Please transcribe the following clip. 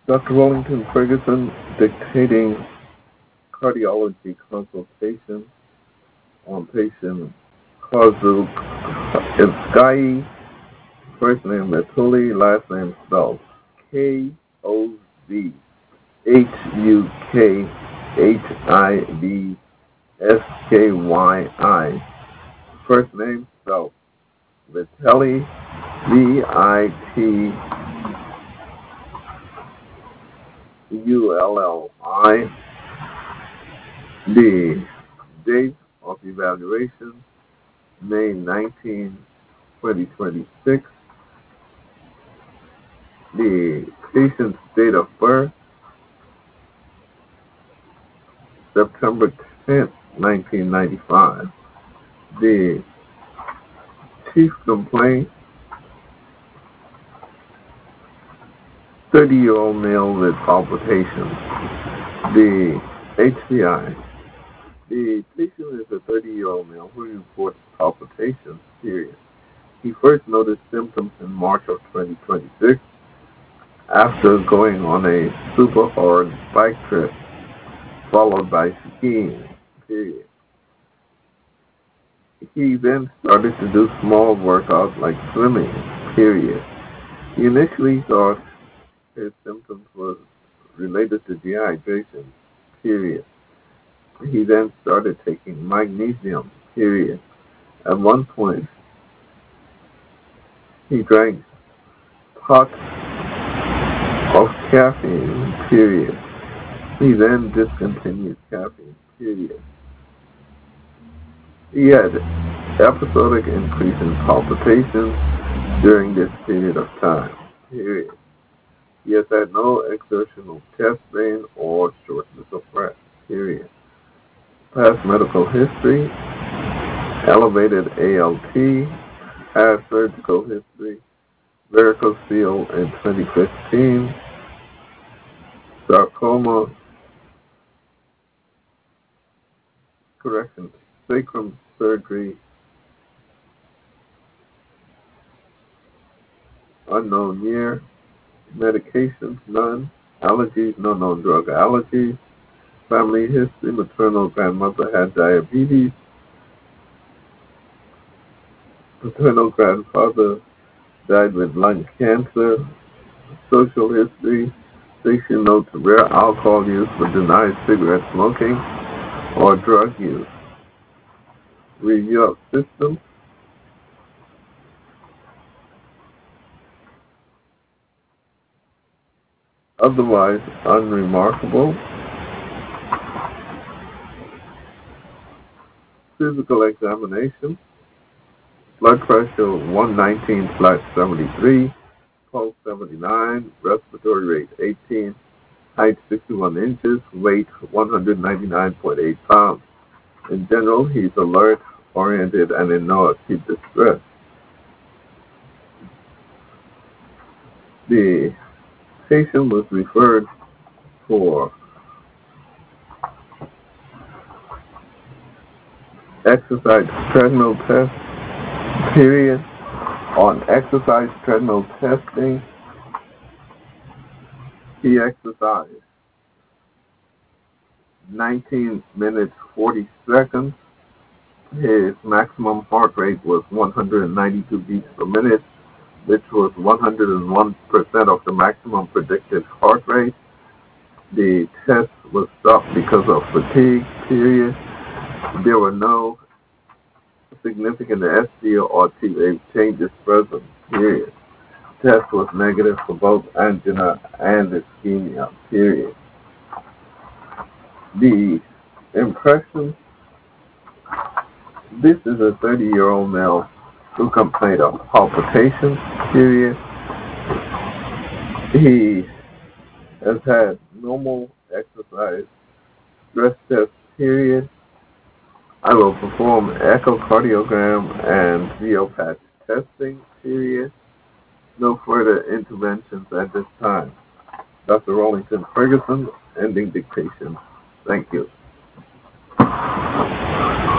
Dr. Wellington Ferguson dictating cardiology consultation on patient Kazu Itzgai, first name Metuli, last name spelled Kozhukhibsky, first name spelled Vitelli, Vitulli. The date of evaluation, May 19, 2026. The patient's date of birth, September 10th, 1995. The chief complaint, 30-year-old male with palpitations. The HCI. The patient is a 30-year-old male who reports palpitations, period. He first noticed symptoms in March of 2026 after going on a super hard bike trip, followed by skiing, period. He then started to do small workouts like swimming, period. He initially thought his symptoms were related to dehydration, period. He then started taking magnesium, period. At one point, he drank pots of caffeine, period. He then discontinued caffeine, period. He had episodic increase in palpitations during this period of time, period. He has had no exertional chest pain or shortness of breath, period. Past medical history, elevated ALT, past surgical history, varicocele in 2015, sarcoma, sacrum surgery, unknown year, medications, none, allergies, no known drug allergies, family history, maternal grandmother had diabetes, paternal grandfather died with lung cancer, social history, patient notes rare alcohol use but denies cigarette smoking or drug use. Review of systems. Otherwise unremarkable. Physical examination. Blood pressure 119/73, pulse 79, respiratory rate 18, height 61 inches, weight 199.8 pounds. In general, he's alert, oriented, and in no acute distress. The patient was referred for exercise treadmill test, period. On exercise treadmill testing, he exercised 19 minutes 40 seconds. His maximum heart rate was 192 beats per minute, which was 101% of the maximum predicted heart rate. The test was stopped because of fatigue, period. There were no significant ST or TA changes present, period. Test was negative for both angina and ischemia, period. The impression, this is a 30-year-old male who complained of palpitations, period. He has had normal exercise stress test, period. I will perform echocardiogram and VO patch testing, period. No further interventions at this time. Dr. Wellington Ferguson, ending dictation. Thank you.